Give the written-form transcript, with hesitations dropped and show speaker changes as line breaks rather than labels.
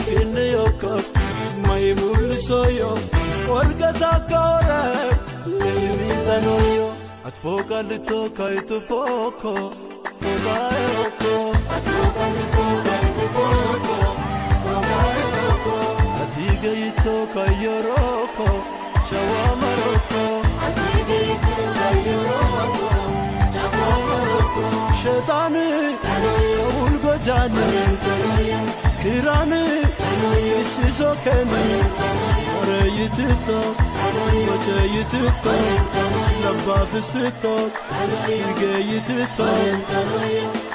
kinni yokko mai mulsoyo orgata kore lemi tanoyo atfoka litoka itufoko fogaeko atfoka litoka itufoko fogaeko atiga itoka yoroko chawamaroko atiga itoka yoroko chawamaroko shetani ulgo jani kirani isizokeni ore yitito oche yitito lamba fisito ige yitito